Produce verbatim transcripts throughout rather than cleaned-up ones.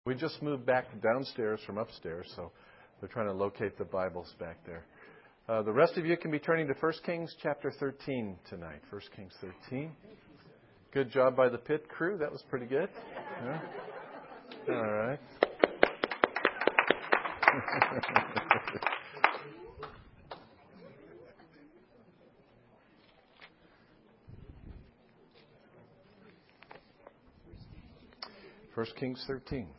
We just moved back downstairs from upstairs, so we're trying to locate the Bibles back there. Uh, the rest of you can be turning to First Kings chapter thirteen tonight. First Kings thirteen. Good job by the pit crew. That was pretty good. Yeah. All right. First Kings thirteen.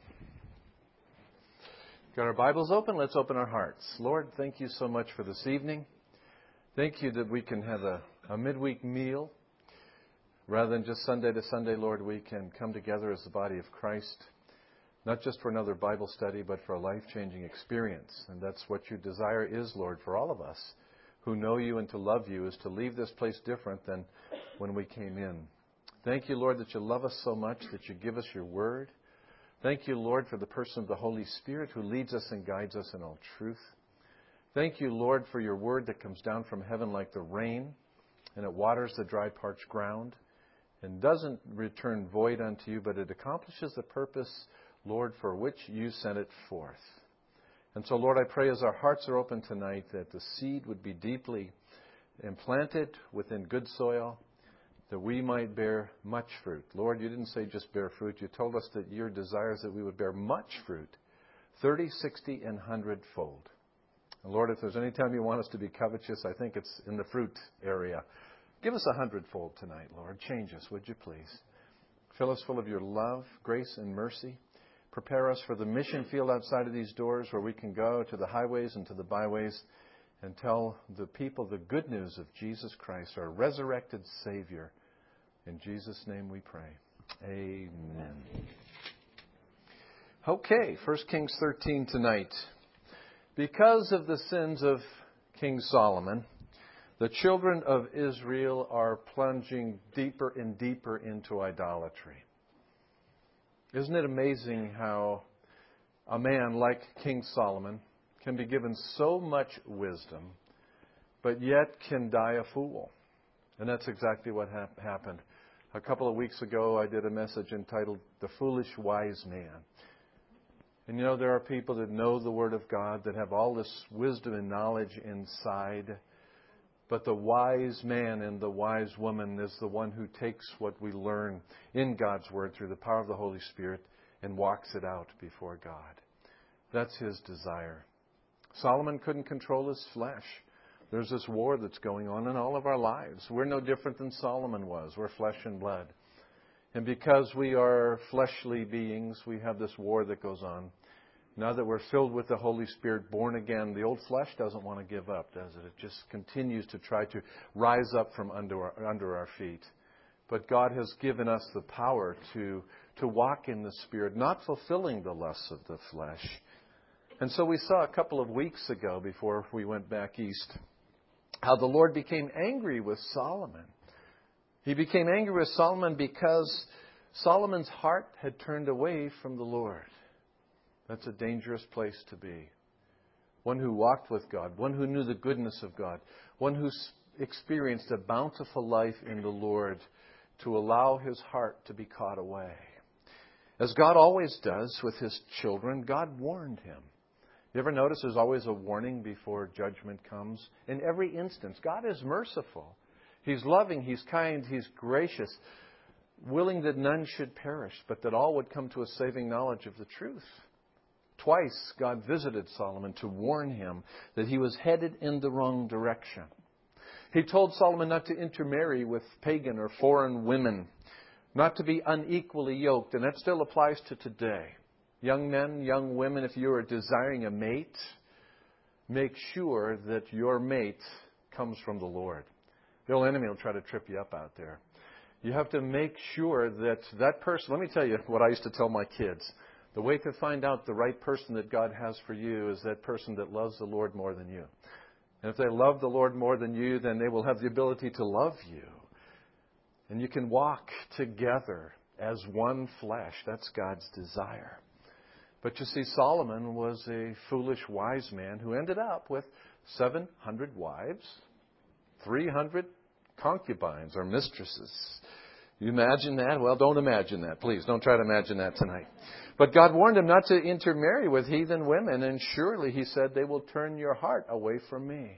Got our Bibles open? Let's open our hearts. Lord, thank you so much for this evening. Thank you that we can have a, a midweek meal. Rather than just Sunday to Sunday, Lord, we can come together as the body of Christ, not just for another Bible study, but for a life-changing experience. And that's what your desire is, Lord, for all of us who know you and to love you, is to leave this place different than when we came in. Thank you, Lord, that you love us so much, that you give us your word. Thank you, Lord, for the person of the Holy Spirit who leads us and guides us in all truth. Thank you, Lord, for your word that comes down from heaven like the rain, and it waters the dry, parched ground, and doesn't return void unto you, but it accomplishes the purpose, Lord, for which you sent it forth. And so, Lord, I pray as our hearts are open tonight that the seed would be deeply implanted within good soil, that we might bear much fruit. Lord, you didn't say just bear fruit. You told us that your desire is that we would bear much fruit, thirty, sixty, and one hundred fold. And Lord, if there's any time you want us to be covetous, I think it's in the fruit area. Give us a hundredfold tonight, Lord. Change us, would you please? Fill us full of your love, grace, and mercy. Prepare us for the mission field outside of these doors where we can go to the highways and to the byways and tell the people the good news of Jesus Christ, our resurrected Savior. In Jesus' name we pray. Amen. Okay, First Kings thirteen tonight. Because of the sins of King Solomon, the children of Israel are plunging deeper and deeper into idolatry. Isn't it amazing how a man like King Solomon can be given so much wisdom, but yet can die a fool? And that's exactly what hap- happened. A couple of weeks ago, I did a message entitled, The Foolish Wise Man. And you know, there are people that know the Word of God, that have all this wisdom and knowledge inside. But the wise man and the wise woman is the one who takes what we learn in God's Word through the power of the Holy Spirit and walks it out before God. That's his desire. Solomon couldn't control his flesh. There's this war that's going on in all of our lives. We're no different than Solomon was. We're flesh and blood. And because we are fleshly beings, we have this war that goes on. Now that we're filled with the Holy Spirit, born again, the old flesh doesn't want to give up, does it? It just continues to try to rise up from under our, under our feet. But God has given us the power to, to walk in the Spirit, not fulfilling the lusts of the flesh. And so we saw a couple of weeks ago, before we went back east, how the Lord became angry with Solomon. He became angry with Solomon because Solomon's heart had turned away from the Lord. That's a dangerous place to be. One who walked with God, one who knew the goodness of God, one who experienced a bountiful life in the Lord, to allow his heart to be caught away. As God always does with his children, God warned him. You ever notice there's always a warning before judgment comes? In every instance, God is merciful. He's loving, He's kind, He's gracious, willing that none should perish, but that all would come to a saving knowledge of the truth. Twice, God visited Solomon to warn him that he was headed in the wrong direction. He told Solomon not to intermarry with pagan or foreign women, not to be unequally yoked, and that still applies to today. Young men, young women, if you are desiring a mate, make sure that your mate comes from the Lord. The old enemy will try to trip you up out there. You have to make sure that that person, let me tell you what I used to tell my kids. The way to find out the right person that God has for you is that person that loves the Lord more than you. And if they love the Lord more than you, then they will have the ability to love you. And you can walk together as one flesh. That's God's desire. But you see, Solomon was a foolish wise man who ended up with seven hundred wives, three hundred concubines or mistresses. You imagine that? Well, don't imagine that. Please, don't try to imagine that tonight. But God warned him not to intermarry with heathen women, and surely, he said, they will turn your heart away from me.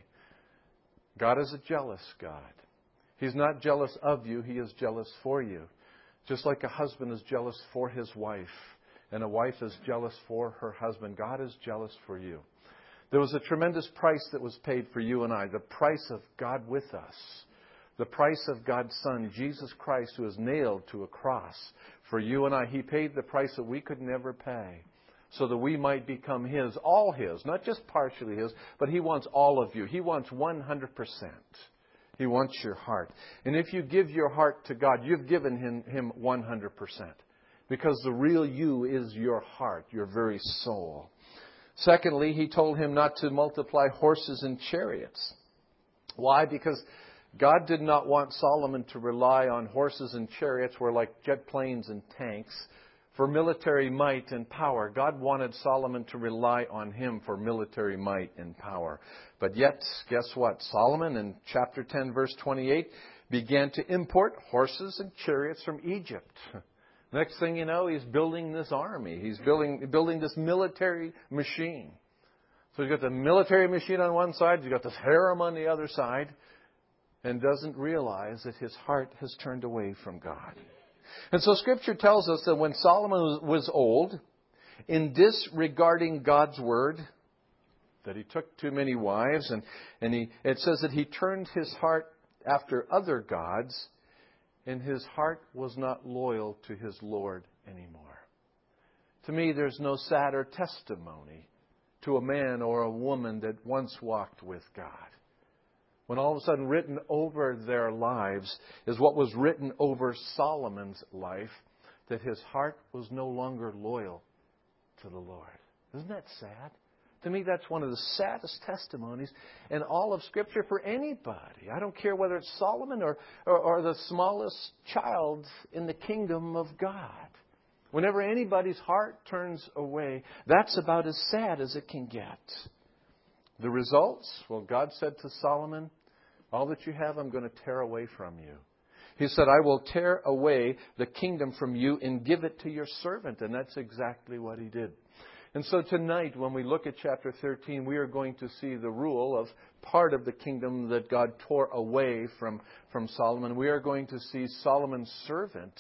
God is a jealous God. He's not jealous of you. He is jealous for you. Just like a husband is jealous for his wife, and a wife is jealous for her husband, God is jealous for you. There was a tremendous price that was paid for you and I, the price of God with us. The price of God's Son, Jesus Christ, who was nailed to a cross for you and I. He paid the price that we could never pay so that we might become His, all His, not just partially His, but He wants all of you. He wants one hundred percent. He wants your heart. And if you give your heart to God, you've given Him, him one hundred percent. Because the real you is your heart, your very soul. Secondly, He told him not to multiply horses and chariots. Why? Because God did not want Solomon to rely on horses and chariots, were like jet planes and tanks, for military might and power. God wanted Solomon to rely on him for military might and power. But yet, guess what? Solomon in chapter ten, verse twenty-eight, began to import horses and chariots from Egypt. Next thing you know, he's building this army. He's building building this military machine. So you've got the military machine on one side, you've got this harem on the other side, and doesn't realize that his heart has turned away from God. And so Scripture tells us that when Solomon was old, in disregarding God's word, that he took too many wives, and, and he, it says that he turned his heart after other gods, and his heart was not loyal to his Lord anymore. To me, there's no sadder testimony to a man or a woman that once walked with God. When all of a sudden written over their lives is what was written over Solomon's life, that his heart was no longer loyal to the Lord. Isn't that sad? To me, that's one of the saddest testimonies in all of Scripture for anybody. I don't care whether it's Solomon or, or, or the smallest child in the kingdom of God. Whenever anybody's heart turns away, that's about as sad as it can get. The results? Well, God said to Solomon, all that you have, I'm going to tear away from you. He said, I will tear away the kingdom from you and give it to your servant. And that's exactly what he did. And so tonight, when we look at chapter thirteen, we are going to see the rule of part of the kingdom that God tore away from, from Solomon. We are going to see Solomon's servant.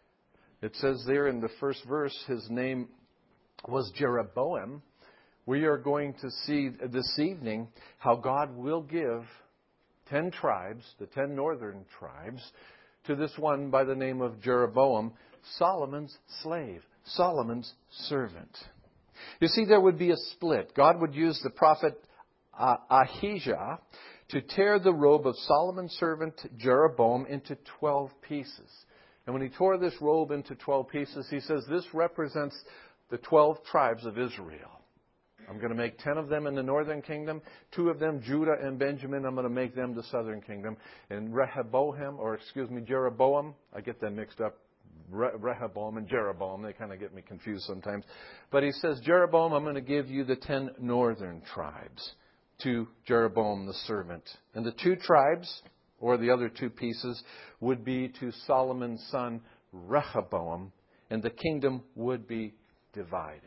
It says there in the first verse, his name was Jeroboam. We are going to see this evening how God will give ten tribes, the ten northern tribes, to this one by the name of Jeroboam, Solomon's slave, Solomon's servant. You see, there would be a split. God would use the prophet uh, Ahijah to tear the robe of Solomon's servant Jeroboam into twelve pieces. And when he tore this robe into twelve pieces, he says this represents the twelve tribes of Israel. I'm going to make ten of them in the northern kingdom, two of them, Judah and Benjamin, I'm going to make them the southern kingdom. And Rehoboam, or excuse me, Jeroboam, I get them mixed up, Re- Rehoboam and Jeroboam, they kind of get me confused sometimes. But he says, Jeroboam, I'm going to give you the ten northern tribes to Jeroboam the servant. And the two tribes, or the other two pieces, would be to Solomon's son Rehoboam, and the kingdom would be divided.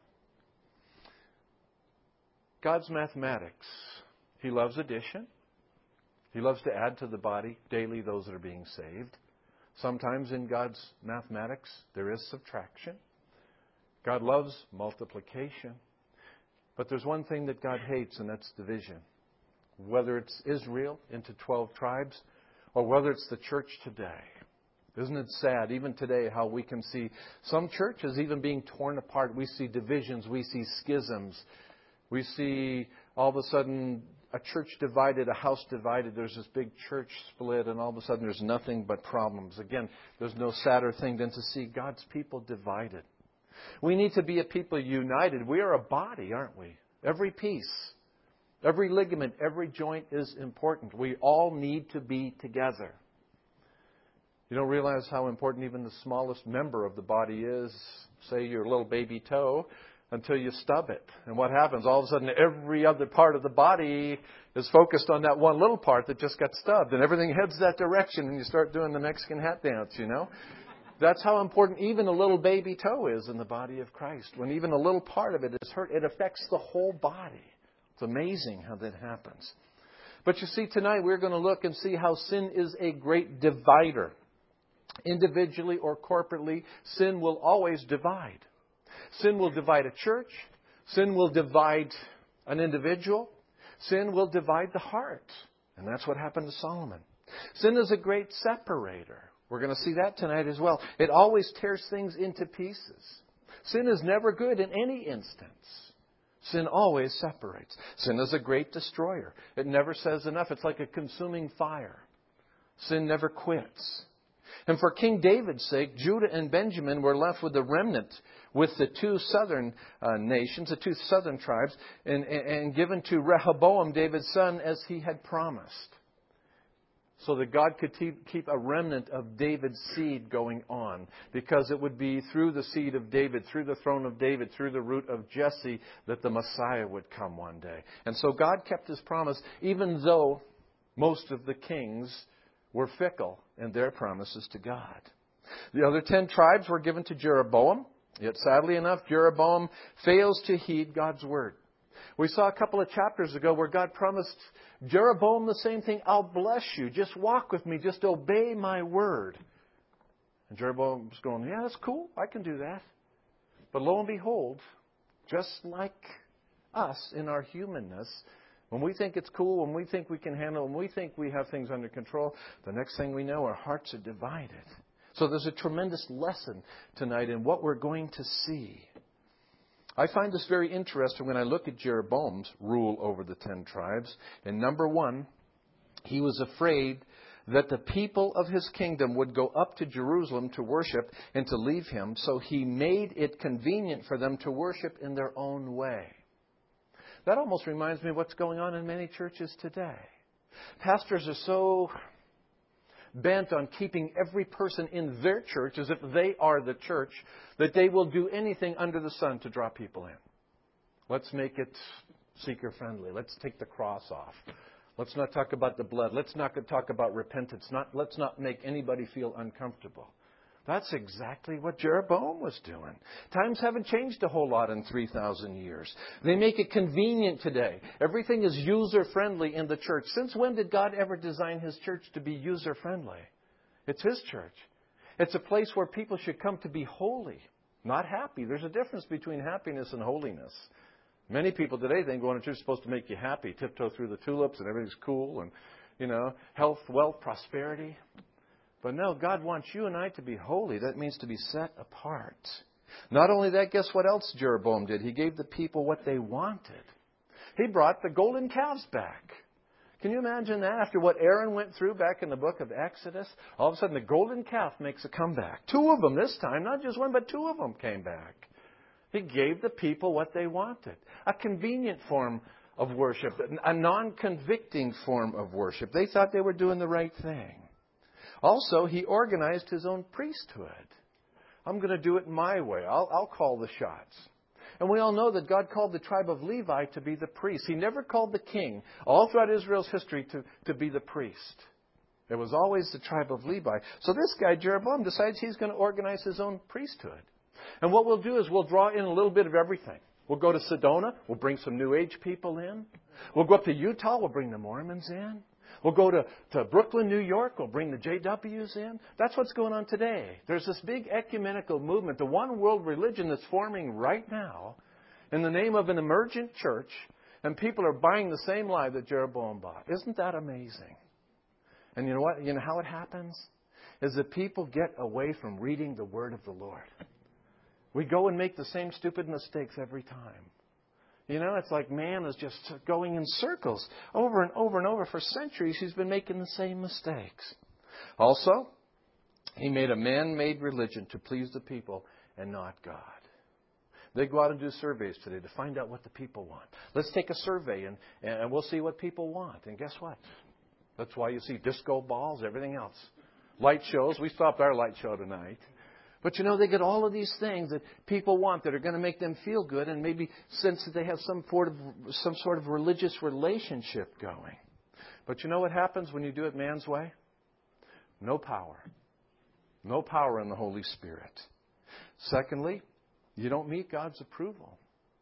God's mathematics. He loves addition. He loves to add to the body daily those that are being saved. Sometimes in God's mathematics, there is subtraction. God loves multiplication. But there's one thing that God hates, and that's division. Whether it's Israel into twelve tribes, or whether it's the church today. Isn't it sad, even today, how we can see some churches even being torn apart. We see divisions. We see schisms. We see all of a sudden a church divided, a house divided. There's this big church split, and all of a sudden there's nothing but problems. Again, there's no sadder thing than to see God's people divided. We need to be a people united. We are a body, aren't we? Every piece, every ligament, every joint is important. We all need to be together. You don't realize how important even the smallest member of the body is. Say your little baby toe. until you stub it. And what happens? All of a sudden, every other part of the body is focused on that one little part that just got stubbed. And everything heads that direction, and you start doing the Mexican hat dance, you know. That's how important even a little baby toe is in the body of Christ. When even a little part of it is hurt, it affects the whole body. It's amazing how that happens. But you see, tonight we're going to look and see how sin is a great divider. Individually or corporately, sin will always divide. Sin will divide a church. Sin will divide an individual. Sin will divide the heart. And that's what happened to Solomon. Sin is a great separator. We're going to see that tonight as well. It always tears things into pieces. Sin is never good in any instance. Sin always separates. Sin is a great destroyer. It never says enough. It's like a consuming fire. Sin never quits. And for King David's sake, Judah and Benjamin were left with the remnant with the two southern uh, nations, the two southern tribes, and, and, and given to Rehoboam, David's son, as he had promised. So that God could te- keep a remnant of David's seed going on. Because it would be through the seed of David, through the throne of David, through the root of Jesse, that the Messiah would come one day. And so God kept His promise, even though most of the kings were fickle in their promises to God. The other ten tribes were given to Jeroboam. Yet sadly enough, Jeroboam fails to heed God's word. We saw a couple of chapters ago where God promised Jeroboam the same thing. I'll bless you. Just walk with me. Just obey my word. And Jeroboam was going, yeah, that's cool. I can do that. But lo and behold, just like us in our humanness, when we think it's cool, when we think we can handle it, when we think we have things under control, the next thing we know, our hearts are divided. So there's a tremendous lesson tonight in what we're going to see. I find this very interesting when I look at Jeroboam's rule over the ten tribes. And number one, he was afraid that the people of his kingdom would go up to Jerusalem to worship and to leave him. So he made it convenient for them to worship in their own way. That almost reminds me of what's going on in many churches today. Pastors are so bent on keeping every person in their church as if they are the church, that they will do anything under the sun to draw people in. Let's make it seeker-friendly. Let's take the cross off. Let's not talk about the blood. Let's not talk about repentance. Not, let's not make anybody feel uncomfortable. That's exactly what Jeroboam was doing. Times haven't changed a whole lot in three thousand years. They make it convenient today. Everything is user-friendly in the church. Since when did God ever design His church to be user-friendly? It's His church. It's a place where people should come to be holy, not happy. There's a difference between happiness and holiness. Many people today think going to church is supposed to make you happy, tiptoe through the tulips and everything's cool and, you know, health, wealth, prosperity. But no, God wants you and I to be holy. That means to be set apart. Not only that, guess what else Jeroboam did? He gave the people what they wanted. He brought the golden calves back. Can you imagine that? After what Aaron went through back in the book of Exodus, all of a sudden the golden calf makes a comeback. Two of them this time, not just one, but two of them came back. He gave the people what they wanted. A convenient form of worship, a non-convicting form of worship. They thought they were doing the right thing. Also, he organized his own priesthood. I'm going to do it my way. I'll, I'll call the shots. And we all know that God called the tribe of Levi to be the priest. He never called the king, all throughout Israel's history, to, to be the priest. It was always the tribe of Levi. So this guy, Jeroboam, decides he's going to organize his own priesthood. And what we'll do is we'll draw in a little bit of everything. We'll go to Sedona. We'll bring some New Age people in. We'll go up to Utah. We'll bring the Mormons in. We'll go to, to Brooklyn, New York. We'll bring the J Ws in. That's what's going on today. There's this big ecumenical movement, the one world religion that's forming right now in the name of an emergent church, and people are buying the same lie that Jeroboam bought. Isn't that amazing? And you know what? You know how it happens? Is that people get away from reading the Word of the Lord. We go and make the same stupid mistakes every time. You know, it's like man is just going in circles over and over and over. For centuries, he's been making the same mistakes. Also, he made a man-made religion to please the people and not God. They go out and do surveys today to find out what the people want. Let's take a survey and, and we'll see what people want. And guess what? That's why you see disco balls, everything else. Light shows. We stopped our light show tonight. But you know, they get all of these things that people want that are going to make them feel good and maybe sense that they have some sort of, some sort of religious relationship going. But you know what happens when you do it man's way? No power. No power in the Holy Spirit. Secondly, you don't meet God's approval.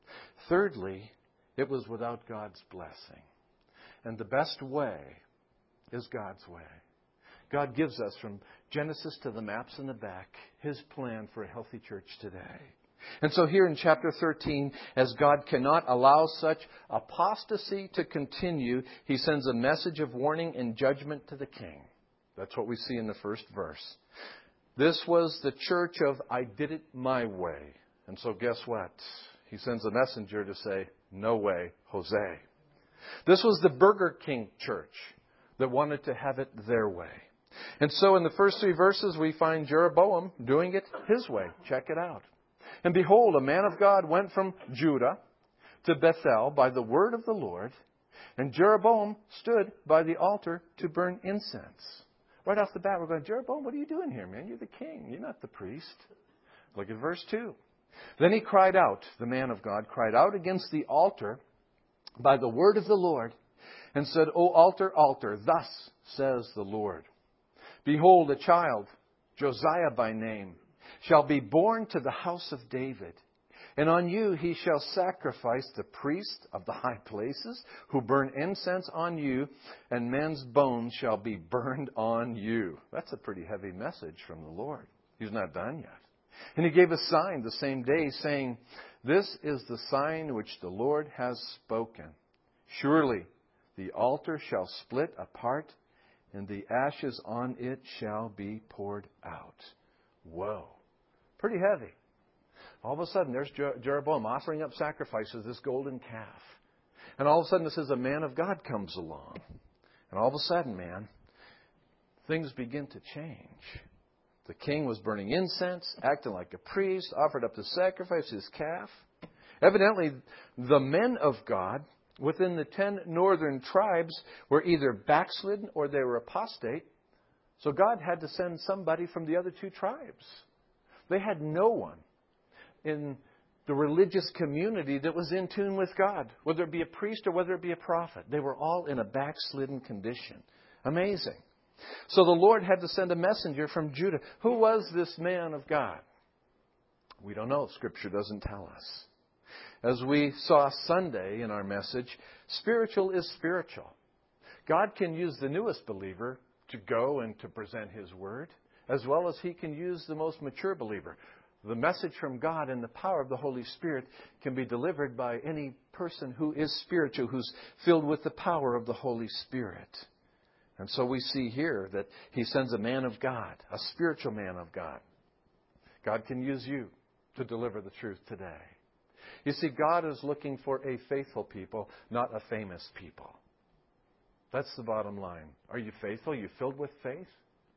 Thirdly, it was without God's blessing. And the best way is God's way. God gives us, from Genesis to the maps in the back, His plan for a healthy church today. And so here in chapter thirteen, as God cannot allow such apostasy to continue, He sends a message of warning and judgment to the king. That's what we see in the first verse. This was the church of I did it my way. And so guess what? He sends a messenger to say, no way, Jose. This was the Burger King church that wanted to have it their way. And so in the first three verses, we find Jeroboam doing it his way. Check it out. And behold, a man of God went from Judah to Bethel by the word of the Lord, and Jeroboam stood by the altar to burn incense. Right off the bat, we're going, Jeroboam, what are you doing here, man? You're the king. You're not the priest. Look at verse two. Then he cried out, the man of God cried out against the altar by the word of the Lord, and said, O altar, altar, thus says the Lord. Behold, a child, Josiah by name, shall be born to the house of David. And on you he shall sacrifice the priests of the high places, who burn incense on you, and men's bones shall be burned on you. That's a pretty heavy message from the Lord. He's not done yet. And he gave a sign the same day, saying, This is the sign which the Lord has spoken. Surely the altar shall split apart, and the ashes on it shall be poured out. Whoa. Pretty heavy. All of a sudden, there's Jeroboam offering up sacrifices, this golden calf. And all of a sudden, it says a man of God comes along. And all of a sudden, man, things begin to change. The king was burning incense, acting like a priest, offered up the sacrifice, his calf. Evidently, the men of God within the ten northern tribes were either backslidden or they were apostate. So God had to send somebody from the other two tribes. They had no one in the religious community that was in tune with God, whether it be a priest or whether it be a prophet. They were all in a backslidden condition. Amazing. So the Lord had to send a messenger from Judah. Who was this man of God? We don't know. Scripture doesn't tell us. As we saw Sunday in our message, spiritual is spiritual. God can use the newest believer to go and to present His Word, as well as He can use the most mature believer. The message from God and the power of the Holy Spirit can be delivered by any person who is spiritual, who's filled with the power of the Holy Spirit. And so we see here that He sends a man of God, a spiritual man of God. God can use you to deliver the truth today. You see, God is looking for a faithful people, not a famous people. That's the bottom line. Are you faithful? Are you filled with faith?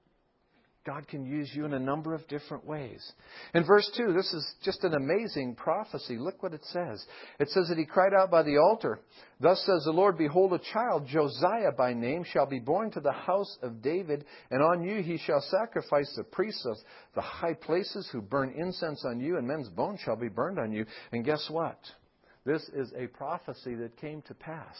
God can use you in a number of different ways. In verse two, this is just an amazing prophecy. Look what it says. It says that he cried out by the altar. Thus says the Lord, Behold, a child, Josiah by name, shall be born to the house of David, and on you he shall sacrifice the priests of the high places who burn incense on you, and men's bones shall be burned on you. And guess what? This is a prophecy that came to pass.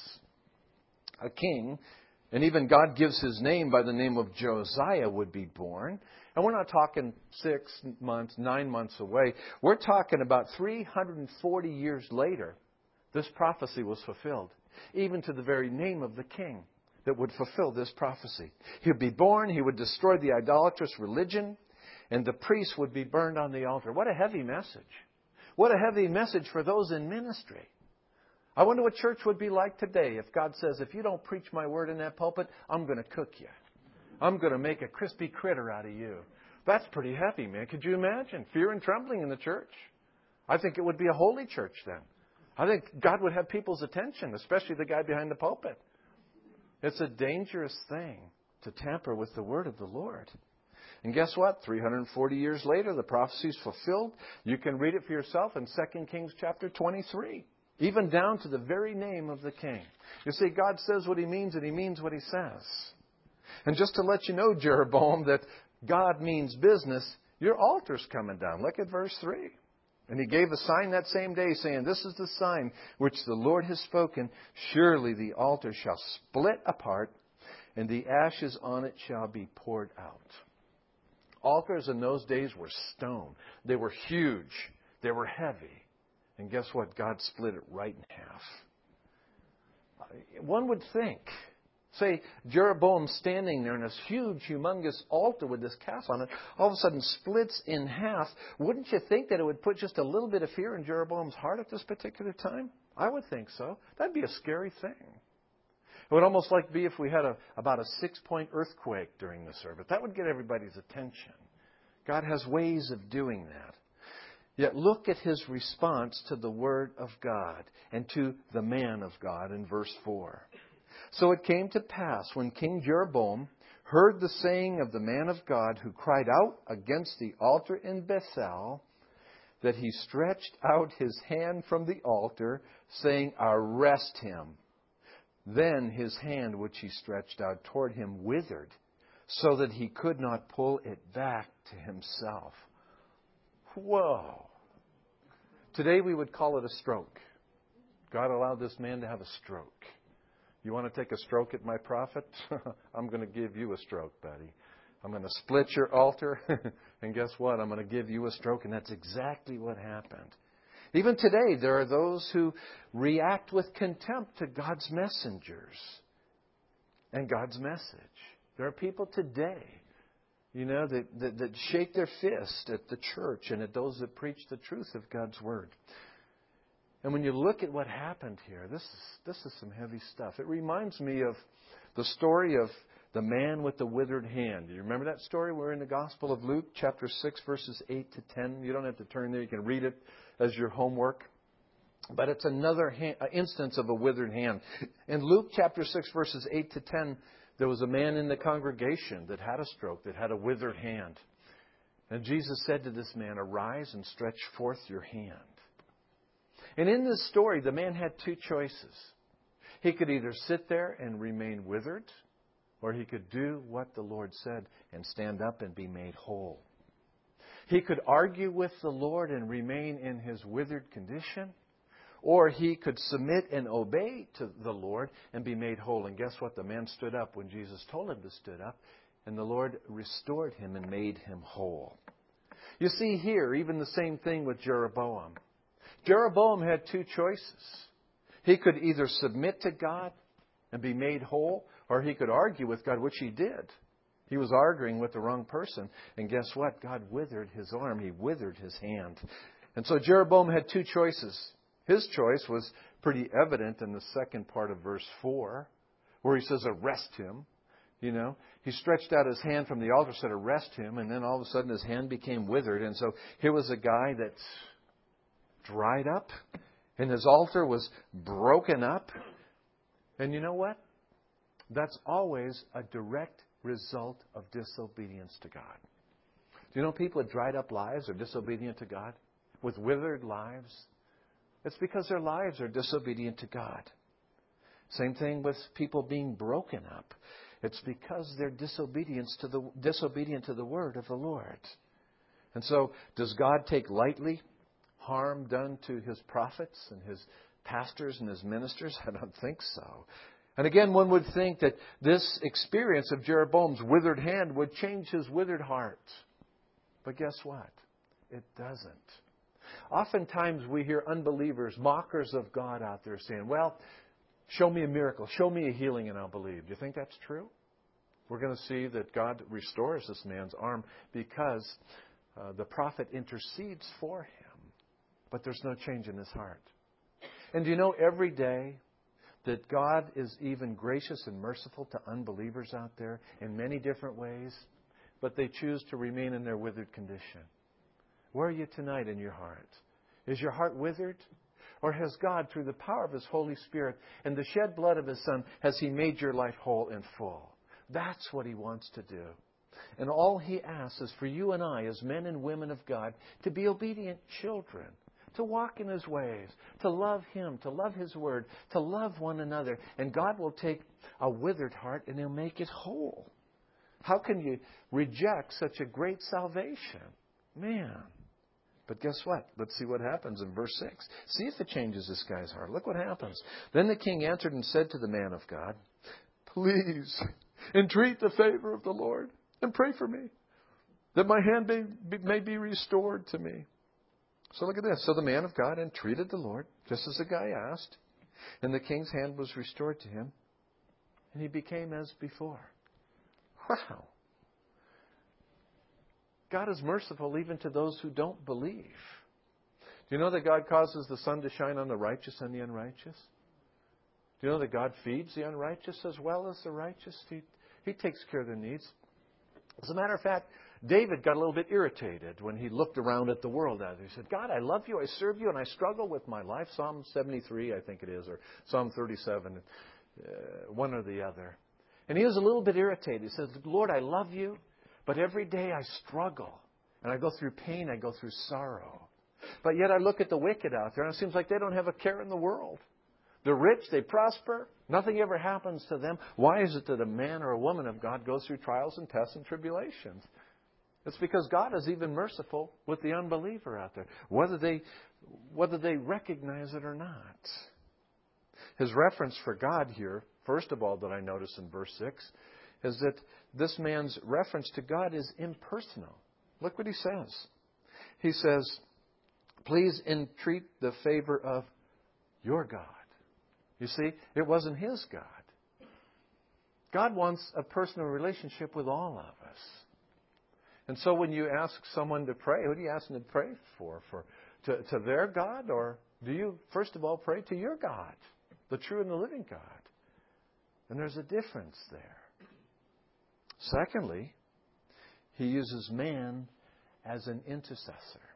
A king, and even God gives his name by the name of Josiah, would be born. And we're not talking six months, nine months away. We're talking about three hundred forty years later, this prophecy was fulfilled. Even to the very name of the king that would fulfill this prophecy. He would be born, he would destroy the idolatrous religion, and the priests would be burned on the altar. What a heavy message. What a heavy message for those in ministry. I wonder what church would be like today if God says, if you don't preach my word in that pulpit, I'm going to cook you. I'm going to make a crispy critter out of you. That's pretty heavy, man. Could you imagine? Fear and trembling in the church. I think it would be a holy church then. I think God would have people's attention, especially the guy behind the pulpit. It's a dangerous thing to tamper with the word of the Lord. And guess what? three hundred forty years later, the prophecy is fulfilled. You can read it for yourself in Second Kings chapter twenty-three. Even down to the very name of the king. You see, God says what He means and He means what He says. And just to let you know, Jeroboam, that God means business Your altar's coming down. Look at verse three. And he gave a sign that same day, saying, This is the sign which the Lord has spoken. Surely the altar shall split apart, and the ashes on it shall be poured out. Altars in those days were stone. They were huge. They were heavy. And guess what? God split it right in half. One would think, say, Jeroboam standing there in this huge, humongous altar with this calf on it, all of a sudden splits in half. Wouldn't you think that it would put just a little bit of fear in Jeroboam's heart at this particular time? I would think so. That'd be a scary thing. It would almost like be if we had a, about a six-point earthquake during the service. That would get everybody's attention. God has ways of doing that. Yet look at his response to the Word of God and to the man of God in verse four. So it came to pass when King Jeroboam heard the saying of the man of God who cried out against the altar in Bethel, that he stretched out his hand from the altar, saying, Arrest him. Then his hand which he stretched out toward him withered, so that he could not pull it back to himself. Whoa. Today we would call it a stroke. God allowed this man to have a stroke. You want to take a stroke at my prophet? I'm going to give you a stroke, buddy. I'm going to split your altar, and guess what? I'm going to give you a stroke, and that's exactly what happened. Even today, there are those who react with contempt to God's messengers and God's message. There are people today, you know, that, that, that shake their fist at the church and at those that preach the truth of God's Word. And when you look at what happened here, this is, this is some heavy stuff. It reminds me of the story of the man with the withered hand. Do you remember that story? We're in the Gospel of Luke, chapter six, verses eight to ten. You don't have to turn there. You can read it as your homework. But it's another hand, instance of a withered hand. In Luke, chapter six, verses eight to ten, there was a man in the congregation that had a stroke, that had a withered hand. And Jesus said to this man, Arise and stretch forth your hand. And in this story, the man had two choices. He could either sit there and remain withered, or he could do what the Lord said and stand up and be made whole. He could argue with the Lord and remain in his withered condition, or he could submit and obey to the Lord and be made whole. And guess what? The man stood up when Jesus told him to stood up, and the Lord restored him and made him whole. You see here, even the same thing with Jeroboam. Jeroboam had two choices. He could either submit to God and be made whole, or he could argue with God, which he did. He was arguing with the wrong person. And guess what? God withered his arm. He withered his hand. And so Jeroboam had two choices. His choice was pretty evident in the second part of verse four, where he says, Arrest him. You know, he stretched out his hand from the altar, said, Arrest him. And then all of a sudden his hand became withered. And so here was a guy that dried up, and his altar was broken up. And you know what? That's always a direct result of disobedience to God. Do you know people with dried up lives are disobedient to God? With withered lives? It's because their lives are disobedient to God. Same thing with people being broken up. It's because they're disobedient to the disobedient to the word of the Lord. And so, does God take lightly harm done to His prophets and His pastors and His ministers? I don't think so. And again, one would think that this experience of Jeroboam's withered hand would change his withered heart. But guess what? It doesn't. Oftentimes we hear unbelievers, mockers of God out there saying, well, show me a miracle, show me a healing and I'll believe. Do you think that's true? We're going to see that God restores this man's arm because uh, the prophet intercedes for him. But there's no change in his heart. And do you know every day that God is even gracious and merciful to unbelievers out there in many different ways, but they choose to remain in their withered condition? Where are you tonight in your heart? Is your heart withered? Or has God, through the power of His Holy Spirit and the shed blood of His Son, has He made your life whole and full? That's what He wants to do. And all He asks is for you and I, as men and women of God, to be obedient children, to walk in His ways, to love Him, to love His Word, to love one another. And God will take a withered heart and He'll make it whole. How can you reject such a great salvation? Man. But guess what? Let's see what happens in verse six. See if it changes this guy's heart. Look what happens. Then the king answered and said to the man of God, please entreat the favor of the Lord and pray for me, that my hand may be, may be restored to me. So look at this. So the man of God entreated the Lord, just as the guy asked, and the king's hand was restored to him, and he became as before. Wow. God is merciful even to those who don't believe. Do you know that God causes the sun to shine on the righteous and the unrighteous? Do you know that God feeds the unrighteous as well as the righteous? He, he takes care of their needs. As a matter of fact, David got a little bit irritated when he looked around at the world out there. He said, God, I love you, I serve you, and I struggle with my life. Psalm seventy-three, I think it is, or Psalm thirty-seven, uh, one or the other. And he was a little bit irritated. He says, Lord, I love you, but every day I struggle. And I go through pain, I go through sorrow. But yet I look at the wicked out there, and it seems like they don't have a care in the world. They're rich, they prosper, nothing ever happens to them. Why is it that a man or a woman of God goes through trials and tests and tribulations? It's because God is even merciful with the unbeliever out there, whether they, whether they recognize it or not. His reference for God here, first of all, that I notice in verse six, is that this man's reference to God is impersonal. Look what he says. He says, please entreat the favor of your God. You see, it wasn't his God. God wants a personal relationship with all of us. And so when you ask someone to pray, who do you ask them to pray for? For to, to their God? Or do you, first of all, pray to your God, the true and the living God? And there's a difference there. Secondly, he uses man as an intercessor.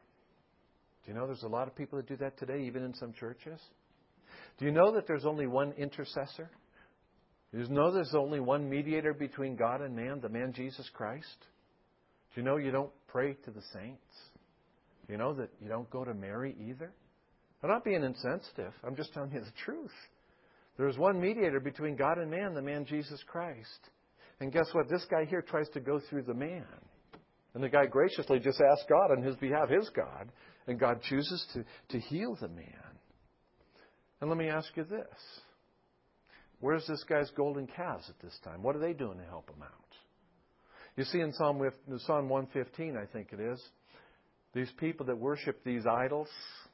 Do you know there's a lot of people that do that today, even in some churches? Do you know that there's only one intercessor? Do you know there's only one mediator between God and man, the man Jesus Christ? Do you know you don't pray to the saints? Do you know that you don't go to Mary either? I'm not being insensitive. I'm just telling you the truth. There's one mediator between God and man, the man Jesus Christ. And guess what? This guy here tries to go through the man. And the guy graciously just asks God on his behalf, his God, and God chooses to, to heal the man. And let me ask you this. Where's this guy's golden calves at this time? What are they doing to help him out? You see in Psalm, Psalm one fifteen, I think it is, these people that worship these idols,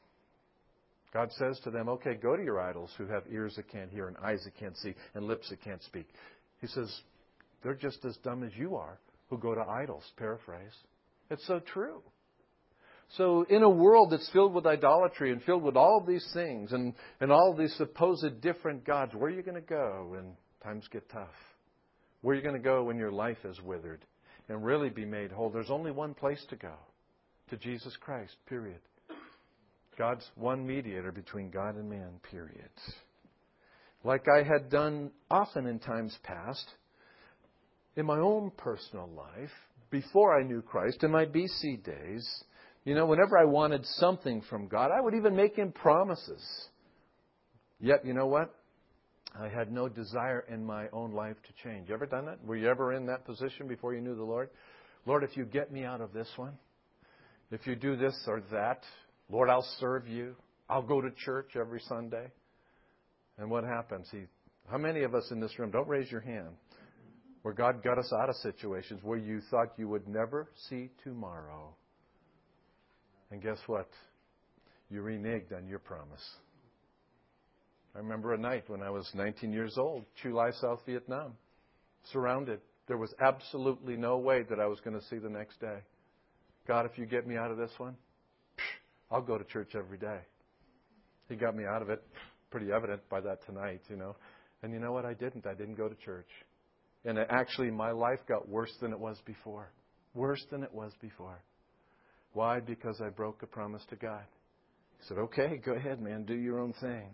God says to them, okay, go to your idols who have ears that can't hear and eyes that can't see and lips that can't speak. He says, they're just as dumb as you are who go to idols, paraphrase. It's so true. So in a world that's filled with idolatry and filled with all of these things and, and all of these supposed different gods, where are you going to go when times get tough? Where are you going to go when your life is withered and really be made whole? There's only one place to go, to Jesus Christ, period. God's one mediator between God and man, period. Like I had done often in times past, in my own personal life, before I knew Christ, in my B C days, you know, whenever I wanted something from God, I would even make Him promises. Yet, you know what? I had no desire in my own life to change. You ever done that? Were you ever in that position before you knew the Lord? Lord, if you get me out of this one, if you do this or that, Lord, I'll serve you. I'll go to church every Sunday. And what happens? He, how many of us in this room, don't raise your hand, where God got us out of situations where you thought you would never see tomorrow? And guess what? You reneged on your promise. I remember a night when I was nineteen years old, Chu Lai, South Vietnam, surrounded. There was absolutely no way that I was going to see the next day. God, if you get me out of this one, I'll go to church every day. He got me out of it. Pretty evident by that tonight, you know. And you know what? I didn't. I didn't go to church. And actually, my life got worse than it was before. Worse than it was before. Why? Because I broke a promise to God. He said, okay, go ahead, man. Do your own thing.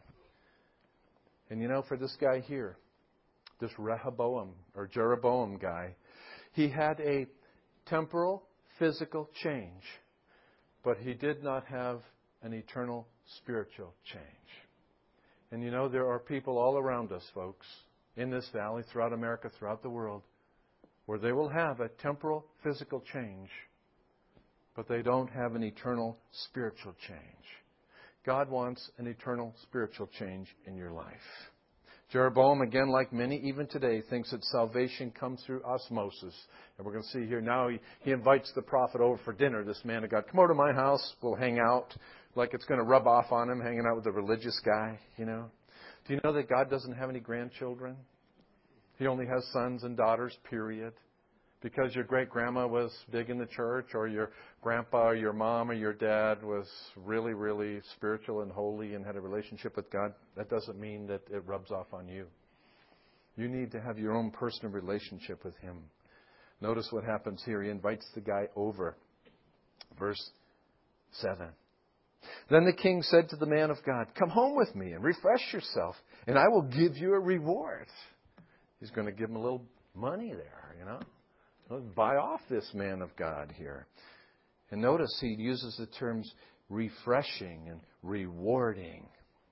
And you know, for this guy here, this Rehoboam or Jeroboam guy, he had a temporal, physical change. But he did not have an eternal spiritual change. And you know, there are people all around us, folks, in this valley, throughout America, throughout the world, where they will have a temporal, physical change, but they don't have an eternal spiritual change. God wants an eternal spiritual change in your life. Jeroboam, again, like many, even today, thinks that salvation comes through osmosis. And we're going to see here now he, he invites the prophet over for dinner, this man of God. Come over to my house. We'll hang out. Like it's going to rub off on him, hanging out with a religious guy, you know. Do you know that God doesn't have any grandchildren? He only has sons and daughters, period. Because your great-grandma was big in the church, or your grandpa or your mom or your dad was really, really spiritual and holy and had a relationship with God, that doesn't mean that it rubs off on you. You need to have your own personal relationship with Him. Notice what happens here. He invites the guy over. Verse seven. Then the king said to the man of God, "Come home with me and refresh yourself, and I will give you a reward." He's going to give him a little money there, you know. Let's buy off this man of God here. And notice he uses the terms refreshing and rewarding.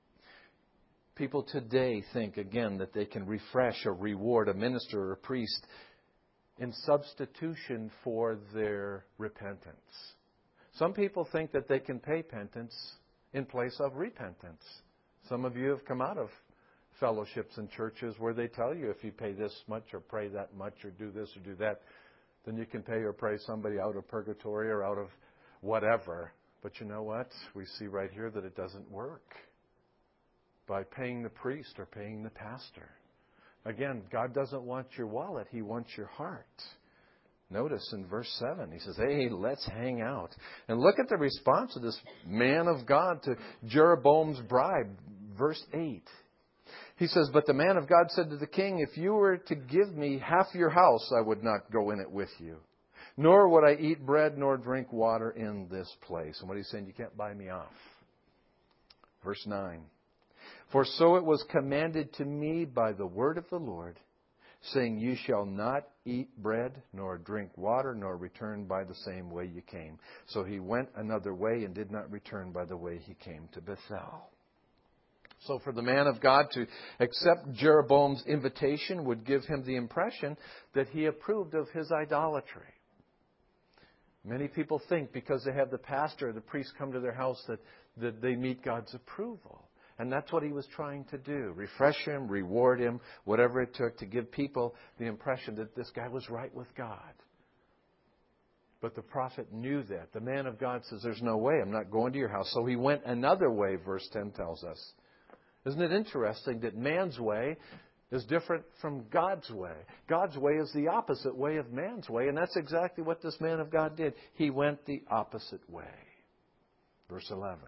People today think, again, that they can refresh or reward a minister or a priest in substitution for their repentance. Some people think that they can pay penance in place of repentance. Some of you have come out of fellowships and churches where they tell you if you pay this much or pray that much or do this or do that, then you can pay or pray somebody out of purgatory or out of whatever. But you know what? We see right here that it doesn't work by paying the priest or paying the pastor. Again, God doesn't want your wallet. He wants your heart. Notice in verse seven, he says, hey, let's hang out. And look at the response of this man of God to Jeroboam's bribe. Verse eight. He says, but the man of God said to the king, if you were to give me half your house, I would not go in it with you. Nor would I eat bread nor drink water in this place. And what he's saying, you can't buy me off. Verse nine. For so it was commanded to me by the word of the Lord, saying, you shall not eat bread nor drink water nor return by the same way you came. So he went another way and did not return by the way he came to Bethel. So for the man of God to accept Jeroboam's invitation would give him the impression that he approved of his idolatry. Many people think because they have the pastor or the priest come to their house that, that they meet God's approval. And that's what he was trying to do. Refresh him, reward him, whatever it took to give people the impression that this guy was right with God. But the prophet knew that. The man of God says, there's no way, I'm not going to your house. So he went another way, verse ten tells us. Isn't it interesting that man's way is different from God's way? God's way is the opposite way of man's way, and that's exactly what this man of God did. He went the opposite way. Verse eleven.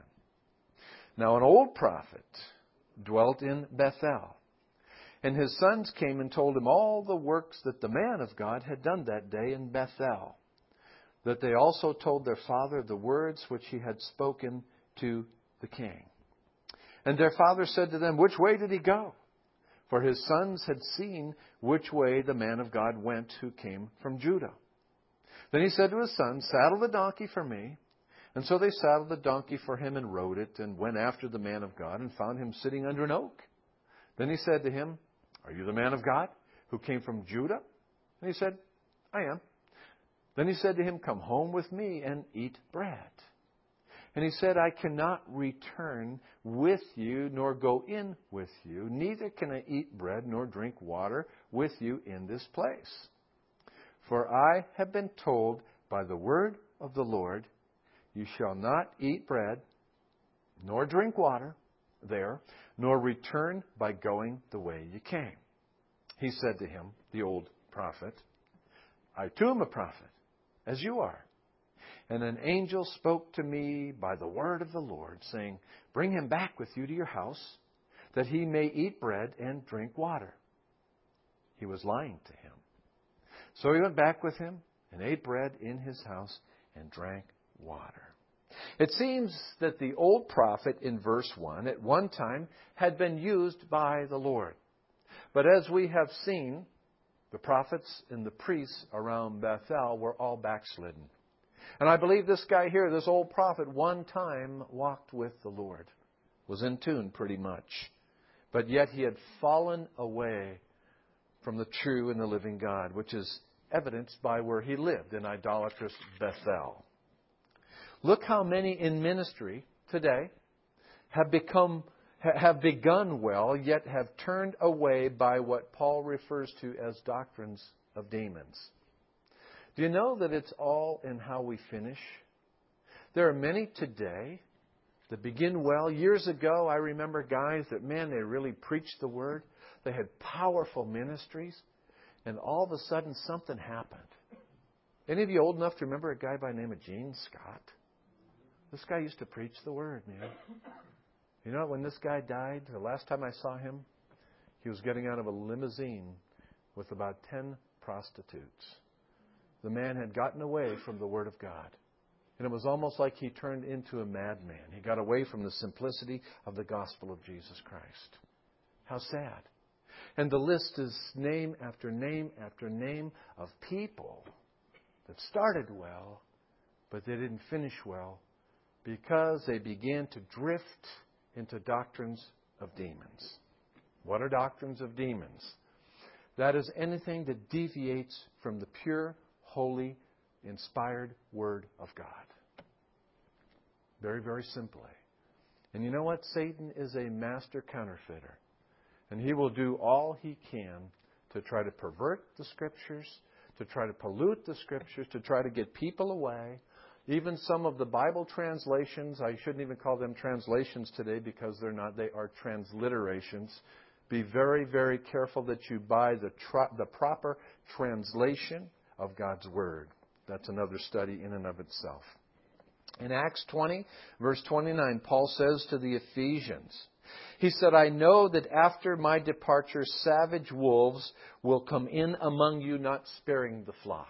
Now an old prophet dwelt in Bethel, and his sons came and told him all the works that the man of God had done that day in Bethel, that they also told their father the words which he had spoken to the king. And their father said to them, which way did he go? For his sons had seen which way the man of God went who came from Judah. Then he said to his sons, saddle the donkey for me. And so they saddled the donkey for him and rode it and went after the man of God and found him sitting under an oak. Then he said to him, are you the man of God who came from Judah? And he said, I am. Then he said to him, come home with me and eat bread. And he said, I cannot return with you, nor go in with you. Neither can I eat bread nor drink water with you in this place. For I have been told by the word of the Lord, you shall not eat bread, nor drink water there, nor return by going the way you came. He said to him, the old prophet, I too am a prophet, as you are. And an angel spoke to me by the word of the Lord, saying, bring him back with you to your house, that he may eat bread and drink water. He was lying to him. So he went back with him and ate bread in his house and drank water. It seems that the old prophet in verse one at one time had been used by the Lord. But as we have seen, the prophets and the priests around Bethel were all backslidden. And I believe this guy here, this old prophet, one time walked with the Lord. Was in tune pretty much. But yet he had fallen away from the true and the living God, which is evidenced by where he lived, in idolatrous Bethel. Look how many in ministry today have become have begun well, yet have turned away by what Paul refers to as doctrines of demons. Do you know that it's all in how we finish? There are many today that begin well. Years ago, I remember guys that, man, they really preached the Word. They had powerful ministries. And all of a sudden, something happened. Any of you old enough to remember a guy by the name of Gene Scott? This guy used to preach the Word, man. You know, when this guy died, the last time I saw him, he was getting out of a limousine with about ten prostitutes. The man had gotten away from the Word of God. And it was almost like he turned into a madman. He got away from the simplicity of the gospel of Jesus Christ. How sad. And the list is name after name after name of people that started well, but they didn't finish well because they began to drift into doctrines of demons. What are doctrines of demons? That is anything that deviates from the pure, holy, inspired Word of God. Very, very simply. And you know what? Satan is a master counterfeiter. And he will do all he can to try to pervert the Scriptures, to try to pollute the Scriptures, to try to get people away. Even some of the Bible translations, I shouldn't even call them translations today because they're not. They are transliterations. Be very, very careful that you buy the, tro- the proper translation of God's Word. That's another study in and of itself. In Acts twenty, verse twenty-nine, Paul says to the Ephesians, he said, I know that after my departure, savage wolves will come in among you, not sparing the flock.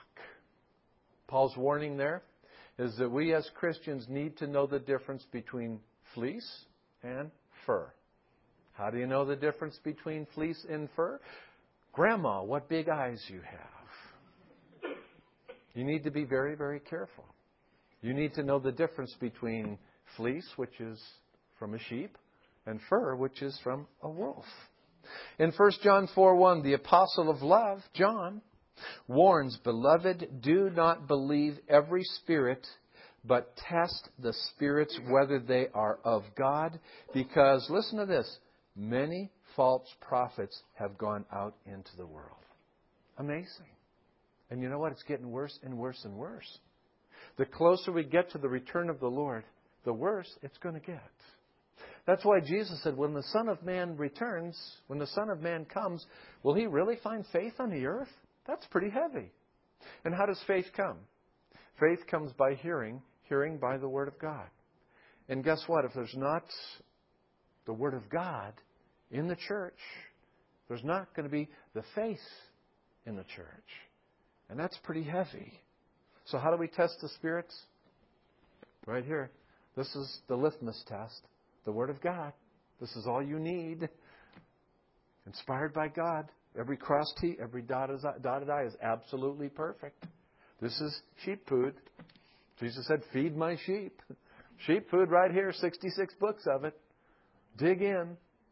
Paul's warning there is that we as Christians need to know the difference between fleece and fur. How do you know the difference between fleece and fur? Grandma, what big eyes you have. You need to be very, very careful. You need to know the difference between fleece, which is from a sheep, and fur, which is from a wolf. In First John four one, the apostle of love, John, warns, Beloved, do not believe every spirit, but test the spirits whether they are of God. Because, listen to this, many false prophets have gone out into the world. Amazing. And you know what? It's getting worse and worse and worse. The closer we get to the return of the Lord, the worse it's going to get. That's why Jesus said, when the Son of Man returns, when the Son of Man comes, will He really find faith on the earth? That's pretty heavy. And how does faith come? Faith comes by hearing, hearing by the Word of God. And guess what? If there's not the Word of God in the church, there's not going to be the faith in the church. And that's pretty heavy. So how do we test the spirits? Right here. This is the litmus test. The Word of God. This is all you need. Inspired by God. Every crossed T, every dotted I is absolutely perfect. This is sheep food. Jesus said, feed my sheep. Sheep food right here, sixty-six books of it. Dig in.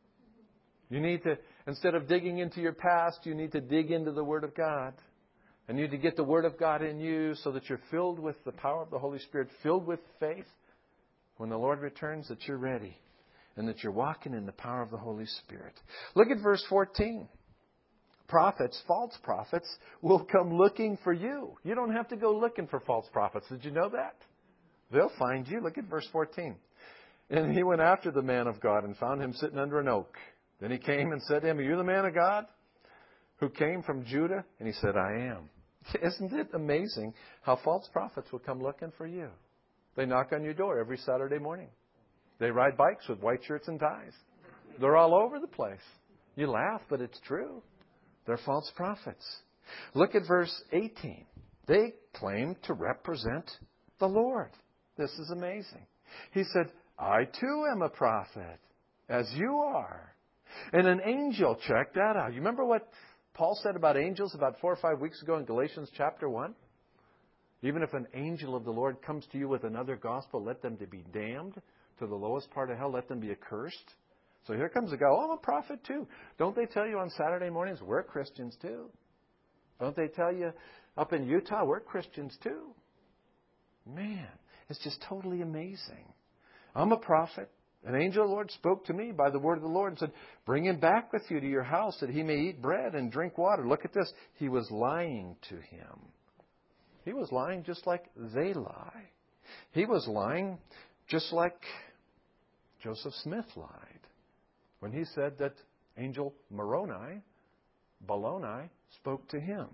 You need to, instead of digging into your past, you need to dig into the Word of God. And you need to get the Word of God in you so that you're filled with the power of the Holy Spirit, filled with faith. When the Lord returns, that you're ready and that you're walking in the power of the Holy Spirit. Look at verse fourteen. Prophets, false prophets, will come looking for you. You don't have to go looking for false prophets. Did you know that? They'll find you. Look at verse fourteen. And he went after the man of God and found him sitting under an oak. Then he came and said to him, Are you the man of God who came from Judah? And he said, I am. Isn't it amazing how false prophets will come looking for you? They knock on your door every Saturday morning. They ride bikes with white shirts and ties. They're all over the place. You laugh, but it's true. They're false prophets. Look at verse eighteen. They claim to represent the Lord. This is amazing. He said, I too am a prophet, as you are. And an angel, check that out. You remember what Paul said about angels about four or five weeks ago in Galatians chapter one? Even if an angel of the Lord comes to you with another gospel, let them to be damned to the lowest part of hell. Let them be accursed. So here comes a guy, oh, I'm a prophet too. Don't they tell you on Saturday mornings, we're Christians too? Don't they tell you up in Utah, we're Christians too? Man, It's just totally amazing. I'm a prophet. An angel of the Lord spoke to me by the word of the Lord and said, bring him back with you to your house that he may eat bread and drink water. Look at this. He was lying to him. He was lying just like they lie. He was lying just like Joseph Smith lied when he said that angel Moroni, Baloney, spoke to him.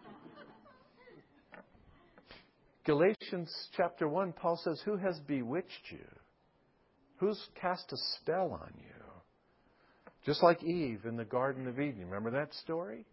Galatians chapter one, Paul says, who has bewitched you? Who's cast a spell on you? Just like Eve in the Garden of Eden. Remember that story?